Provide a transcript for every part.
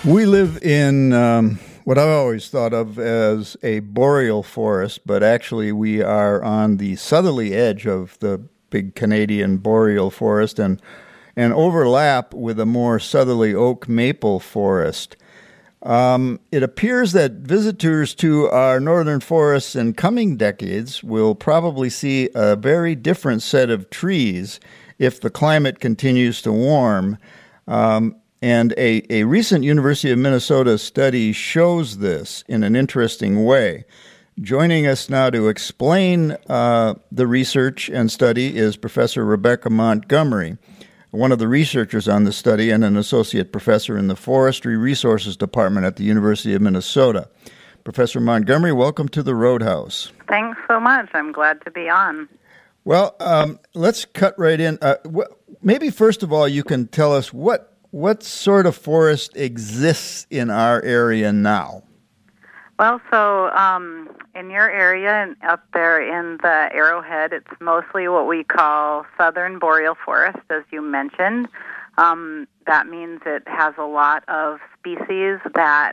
We live in what I've always thought of as a boreal forest, but actually we are on the southerly edge of the big Canadian boreal forest and overlap with a more southerly oak maple forest. It appears that visitors to our northern forests in coming decades will probably see a very different set of trees if the climate continues to warm. And a recent University of Minnesota study shows this in an interesting way. Joining us now to explain the research and study is Professor Rebecca Montgomery, one of the researchers on the study and an associate professor in the Forestry Resources Department at the University of Minnesota. Professor Montgomery, welcome to the Roadhouse. Thanks so much. I'm glad to be on. Well, let's cut right in. Maybe first of all, you can tell us what sort of forest exists in our area now? Well, so in your area and up there in the Arrowhead, it's mostly what we call southern boreal forest, as you mentioned. That means it has a lot of species that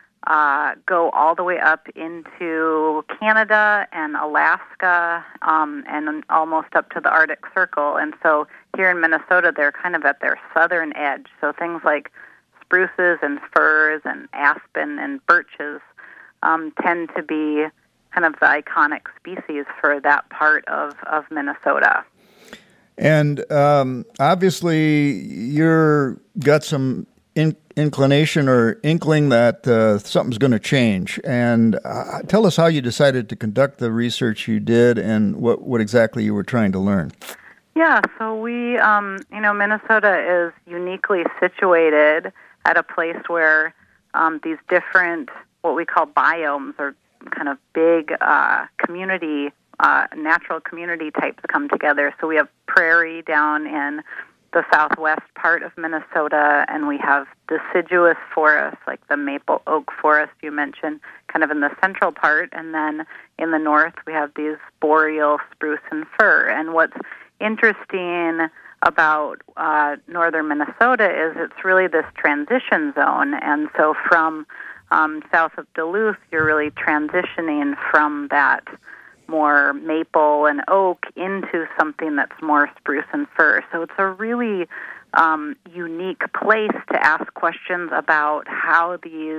go all the way up into Canada and Alaska and almost up to the Arctic Circle. And so here in Minnesota, they're kind of at their southern edge. So things like spruces and firs and aspen and birches tend to be kind of the iconic species for that part of Minnesota. And obviously, you're got some inclination or inkling that something's going to change. And tell us how you decided to conduct the research you did and what exactly you were trying to learn. Yeah, so we, Minnesota is uniquely situated at a place where these different, what we call biomes, or kind of big community, natural community types come together. So we have prairie down in the southwest part of Minnesota, and we have deciduous forests like the maple oak forest you mentioned, kind of in the central part, and then in the north we have these boreal spruce and fir. And what's interesting about northern Minnesota is it's really this transition zone, and so from south of Duluth, you're really transitioning from that more maple and oak into something that's more spruce and fir. So it's a really unique place to ask questions about how these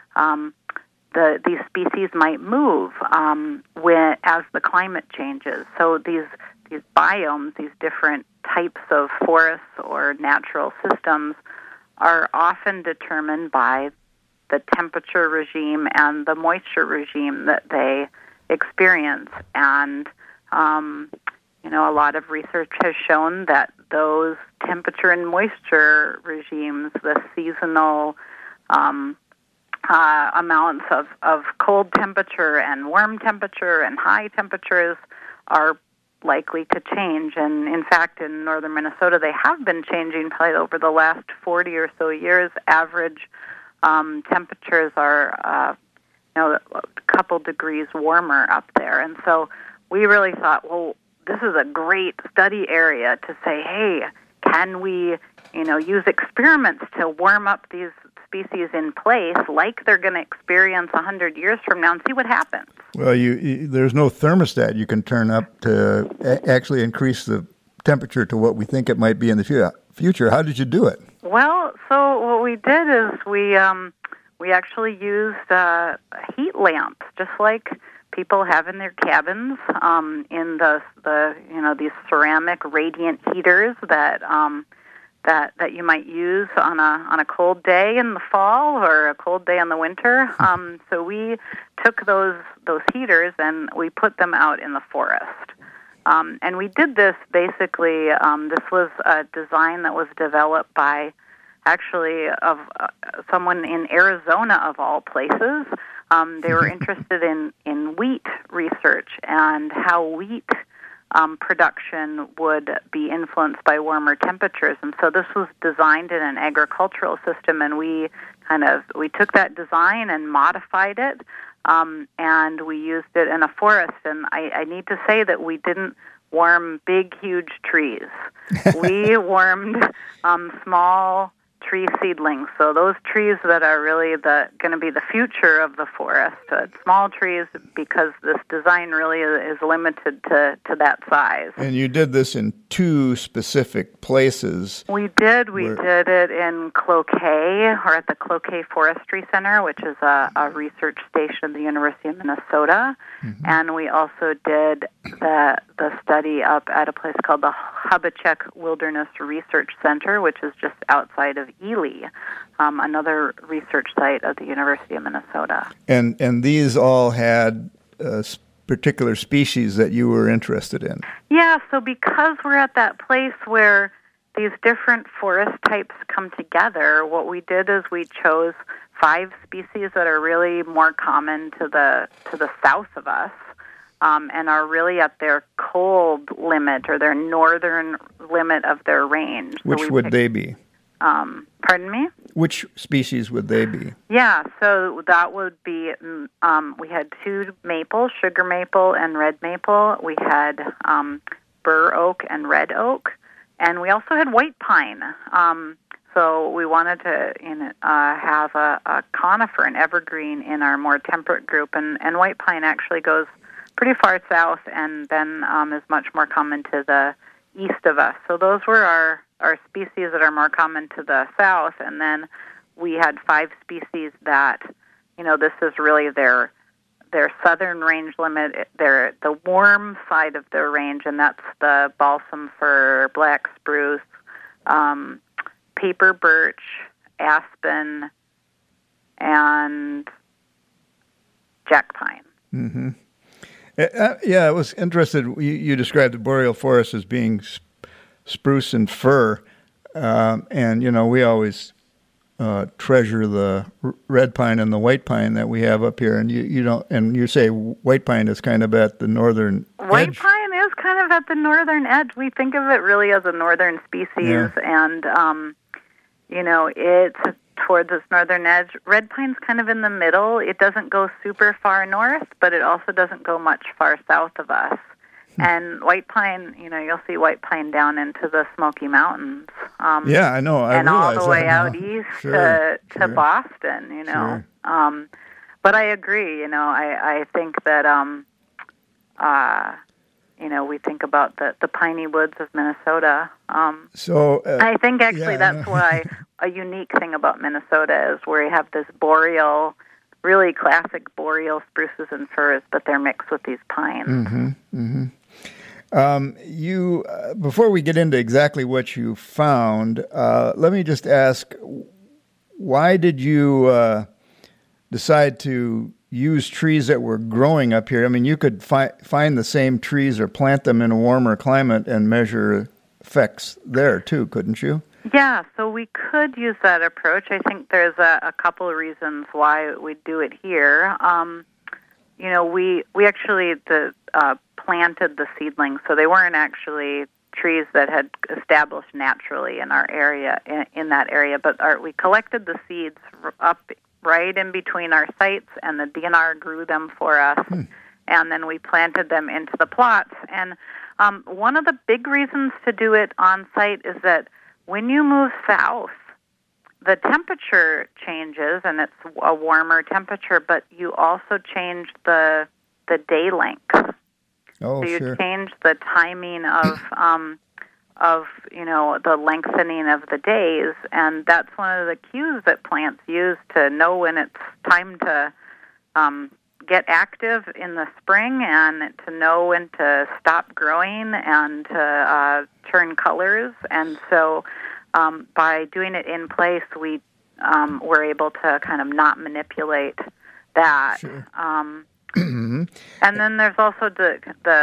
species might move as the climate changes. So these biomes, these different types of forests or natural systems, are often determined by the temperature regime and the moisture regime that they experience. And, a lot of research has shown that those temperature and moisture regimes, the seasonal amounts of cold temperature and warm temperature and high temperatures, are likely to change. And in fact, in northern Minnesota, they have been changing probably over the last 40 or so years. Average temperatures are a couple degrees warmer up there. And so we really thought, well, this is a great study area to say, hey, can we, use experiments to warm up these species in place like they're going to experience 100 years from now and see what happens. Well, there's no thermostat you can turn up to actually increase the temperature to what we think it might be in the future. How did you do it? Well, so what we did is we actually used heat lamps, just like people have in their cabins, in these ceramic radiant heaters that you might use on a cold day in the fall or a cold day in the winter. So we took those heaters and we put them out in the forest. And we did this basically. This was a design that was developed by actually of someone in Arizona of all places. They were interested in wheat research and how wheat production would be influenced by warmer temperatures. And so this was designed in an agricultural system, and we took that design and modified it, and we used it in a forest. And I need to say that we didn't warm big, huge trees. We warmed small tree seedlings. So those trees that are really going to be the future of the forest. Small trees, because this design really is limited to that size. And you did this in 2 specific places. We did. We did it in Cloquet, or at the Cloquet Forestry Center, which is a research station at the University of Minnesota. Mm-hmm. And we also did the study up at a place called the Hubachek Wilderness Research Center, which is just outside of Ely, another research site of the University of Minnesota. And these all had particular species that you were interested in? Yeah, so because we're at that place where these different forest types come together, what we did is we chose 5 species that are really more common to the south of us, and are really at their cold limit or their northern limit of their range. Which would they be? Pardon me? Which species would they be? Yeah, so that would be, we had 2 maples, sugar maple and red maple. We had bur oak and red oak. And we also had white pine. So we wanted to have a conifer, an evergreen, in our more temperate group. And white pine actually goes pretty far south and then is much more common to the east of us. So those were our species that are more common to the south. And then we had 5 species that, this is really their southern range limit, the warm side of their range, and that's the balsam fir, black spruce, paper birch, aspen, and jack pine. Mm-hmm. I was interested. You described the boreal forest as being spruce and fir, and we always treasure the red pine and the white pine that we have up here, and you don't. And you say white pine is kind of at the northern White edge. Pine is kind of at the northern edge. We think of it really as a northern species, and it's towards its northern edge. Red pine's kind of in the middle. It doesn't go super far north, but it also doesn't go much far south of us. And white pine, you'll see white pine down into the Smoky Mountains. Yeah, I know. And all the way out east to Boston, Sure. But I agree, I think that, we think about the piney woods of Minnesota. I think actually that's why a unique thing about Minnesota is where you have this boreal, really classic boreal spruces and firs, but they're mixed with these pines. Mm-hmm, mm-hmm. Before we get into exactly what you found, let me just ask, why did you decide to use trees that were growing up here? I mean, you could find the same trees or plant them in a warmer climate and measure effects there too, couldn't you? Yeah, so we could use that approach. I think there's a couple of reasons why we do it here. We actually planted the seedlings, so they weren't actually trees that had established naturally in our area, in that area, but we collected the seeds up right in between our sites, and the DNR grew them for us, and then we planted them into the plots. And one of the big reasons to do it on site is that when you move south, the temperature changes, and it's a warmer temperature, but you also change the day length. Oh, so you sure. change the timing of the lengthening of the days, and that's one of the cues that plants use to know when it's time to get active in the spring, and to know when to stop growing and to turn colors. And so by doing it in place, we were able to kind of not manipulate that. Sure. And then there's also the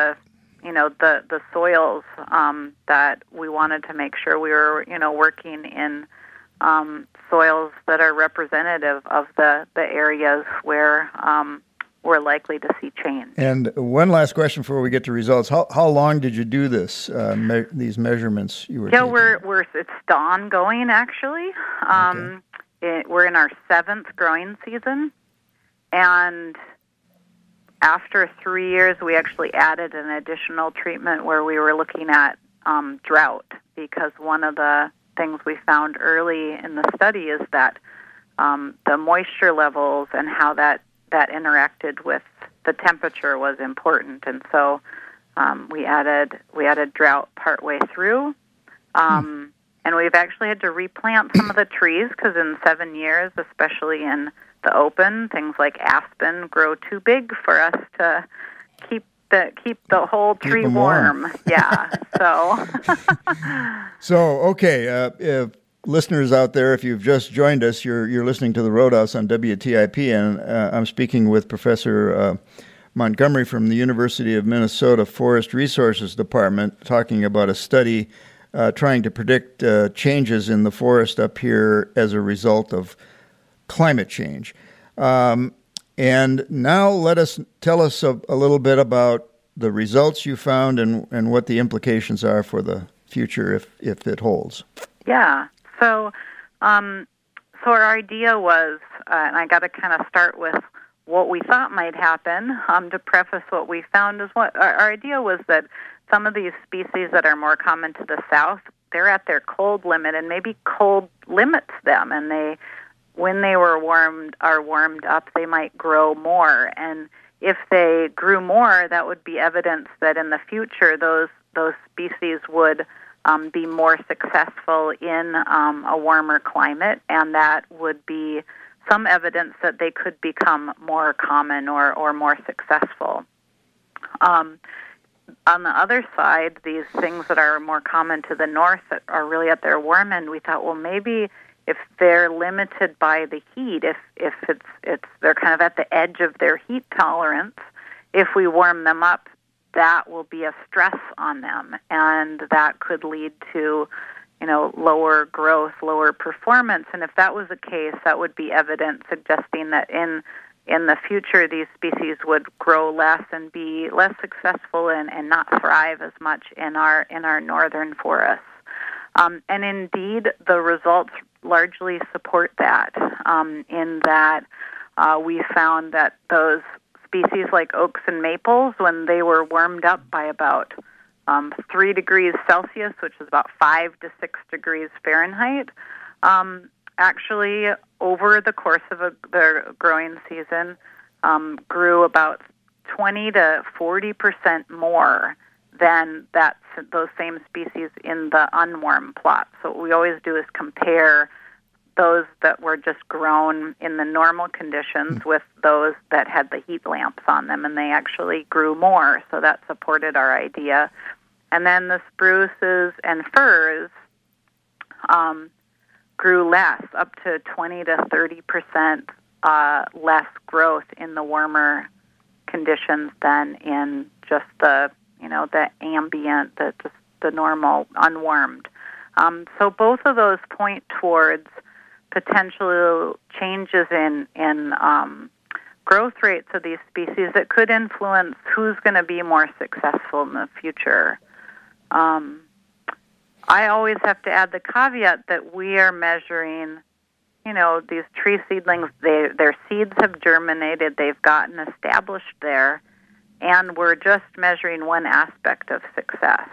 soils that we wanted to make sure we were working in soils that are representative of the areas where we're likely to see change. And one last question before we get to results: How long did you do this? These measurements you were taking? It's still ongoing actually. We're in our 7th growing season, and after 3 years, we actually added an additional treatment where we were looking at drought, because one of the things we found early in the study is that the moisture levels and how that interacted with the temperature was important, and so we added drought partway through, and we've actually had to replant some of the trees because in 7 years, especially in the open, things like aspen grow too big for us to keep the whole tree warm. Yeah. So okay, if listeners out there, if you've just joined us, you're listening to the Roadhouse on WTIP, and I'm speaking with Professor Montgomery from the University of Minnesota Forest Resources Department, talking about a study trying to predict changes in the forest up here as a result of climate change. And now tell us a little bit about the results you found and what the implications are for the future if it holds. Yeah. So our idea was, and I got to kind of start with what we thought might happen to preface what we found is what our idea was that some of these species that are more common to the south, they're at their cold limit, and maybe cold limits them, and when they are warmed up, they might grow more. And if they grew more, that would be evidence that in the future those species would be more successful in a warmer climate, and that would be some evidence that they could become more common or more successful. On the other side, these things that are more common to the north that are really at their warm end, we thought, well, maybe if they're limited by the heat, if they're kind of at the edge of their heat tolerance, if we warm them up, that will be a stress on them, and that could lead to, lower growth, lower performance. And if that was the case, that would be evidence suggesting that in the future these species would grow less and be less successful and not thrive as much in our northern forests. And indeed, the results largely support that, in that we found that those species like oaks and maples, when they were warmed up by about 3 degrees Celsius, which is about 5 to 6 degrees Fahrenheit, actually over the course of the growing season, grew about 20 to 40% more than those same species in the unwarmed plot. So what we always do is compare those that were just grown in the normal conditions with those that had the heat lamps on them, and they actually grew more, so that supported our idea. And then the spruces and firs grew less, up to 20 to 30% less growth in the warmer conditions than in just the ambient, the normal unwarmed. So both of those point towards potential changes in growth rates of these species that could influence who's going to be more successful in the future. I always have to add the caveat that we are measuring, these tree seedlings, their seeds have germinated, they've gotten established there, and we're just measuring one aspect of success.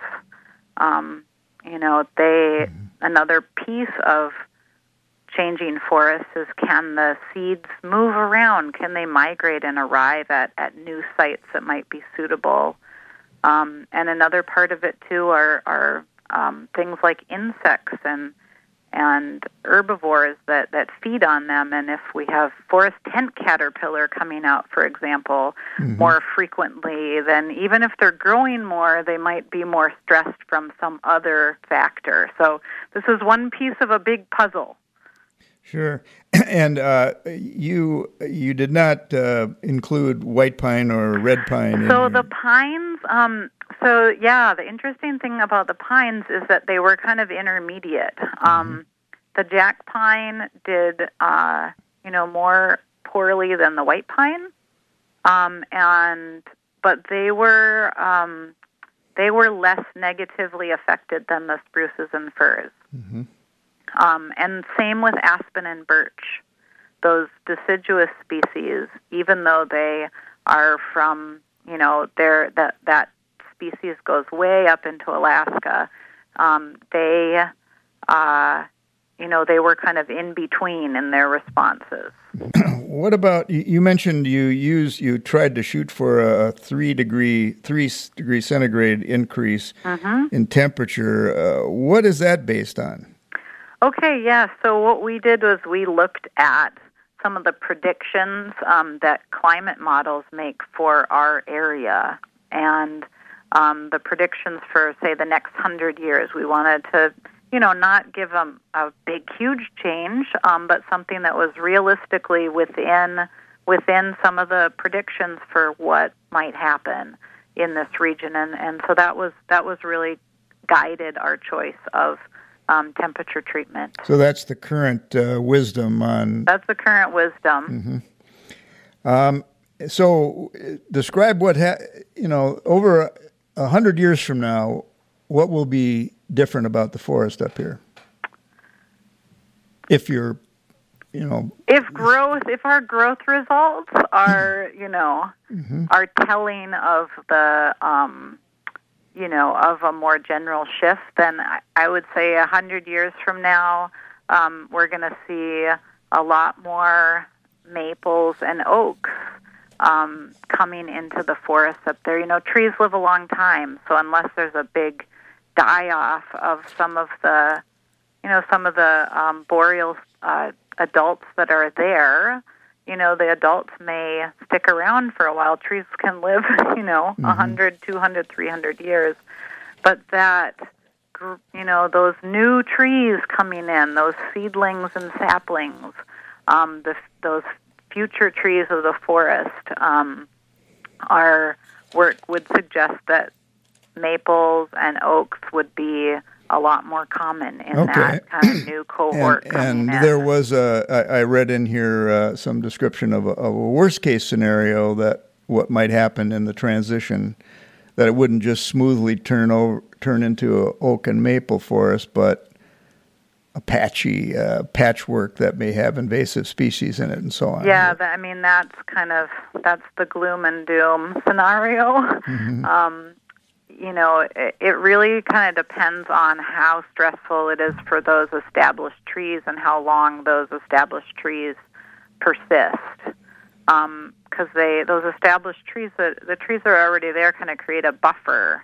Another piece of changing forests is, can the seeds move around? Can they migrate and arrive at new sites that might be suitable? And another part of it, too, are things like insects and herbivores that feed on them. And if we have forest tent caterpillar coming out, for example, more frequently, then even if they're growing more, they might be more stressed from some other factor. So this is one piece of a big puzzle. Sure. And you did not include white pine or red pine. So the pines, the interesting thing about the pines is that they were kind of intermediate. The jack pine did, more poorly than the white pine, but they were less negatively affected than the spruces and firs. And same with aspen and birch. Those deciduous species, even though they are from, that species goes way up into Alaska, they they were kind of in between in their responses. What about, you mentioned you tried to shoot for a 3 degree centigrade increase in temperature. What is that based on? Okay, yeah. So what we did was we looked at some of the predictions that climate models make for our area, and the predictions for, say, the next 100 years. We wanted to, not give them a big, huge change, but something that was realistically within some of the predictions for what might happen in this region, and so that was really guided our choice of temperature treatment. So that's the current wisdom on. That's the current wisdom. So describe what over 100 years from now, what will be different about the forest up here? If you're, if our growth results are, are telling of the, of a more general shift, then I would say 100 years from now, we're going to see a lot more maples and oaks coming into the forest up there. Trees live a long time, so unless there's a big die-off of some of the boreal adults that are there, the adults may stick around for a while. Trees can live, 100, 200, 300 years. But that, those new trees coming in, those seedlings and saplings, those future trees of the forest, our work would suggest that maples and oaks would be a lot more common in that kind of new cohort coming in. And there was I read in here some description of a worst case scenario, that what might happen in the transition, that it wouldn't just smoothly turn into an oak and maple forest, but a patchy patchwork that may have invasive species in it and so on. Yeah, that's the gloom and doom scenario. It really kind of depends on how stressful it is for those established trees and how long those established trees persist. Because those established trees, the trees that are already there, kind of create a buffer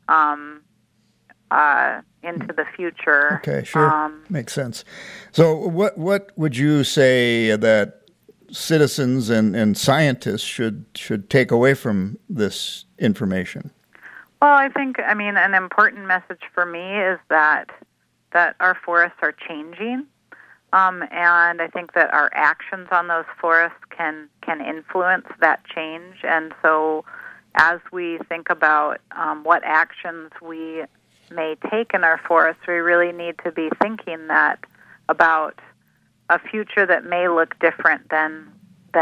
into the future. Okay, sure, makes sense. So, what would you say that citizens and scientists should take away from this information? Well, I think, an important message for me is that our forests are changing, and I think that our actions on those forests can influence that change. And so, as we think about what actions we may take in our forests, we really need to be thinking about a future that may look different than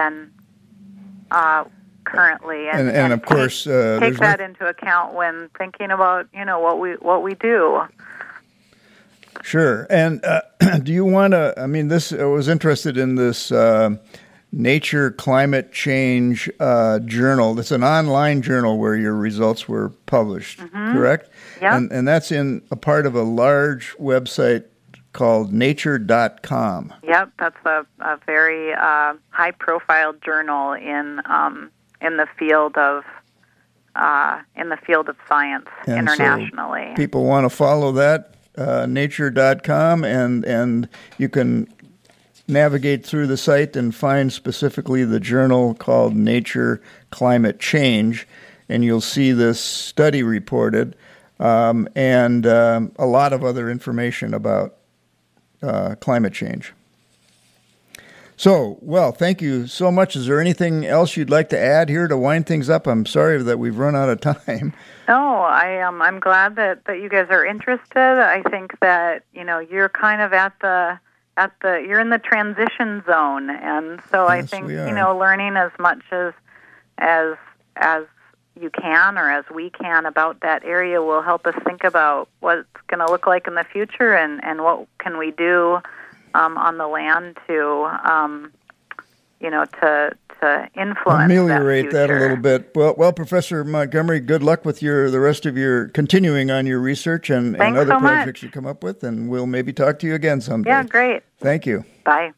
currently, and of course take that into account when thinking about what we do. Sure. And do you want to? I was interested in this Nature Climate Change journal. It's an online journal where your results were published. Correct? Yeah. And that's in a part of a large website called Nature.com. Yep, that's a very high-profile journal in the field of science and internationally. So people want to follow that Nature.com, and you can navigate through the site and find specifically the journal called Nature Climate Change, and you'll see this study reported and a lot of other information about climate change. So, well, thank you so much. Is there anything else you'd like to add here to wind things up? I'm sorry that we've run out of time. No, I'm glad that you guys are interested. I think that you're kind of you're in the transition zone, and so yes, I think learning as much as you can or as we can about that area will help us think about what it's going to look like in the future and what can we do on the land to to influence ameliorate that a future. little bit. Well, Professor Montgomery, good luck with the rest of your continuing on your research and other so projects much. you come up with, and we'll maybe talk to you again someday. Yeah, great. Thank you. Bye.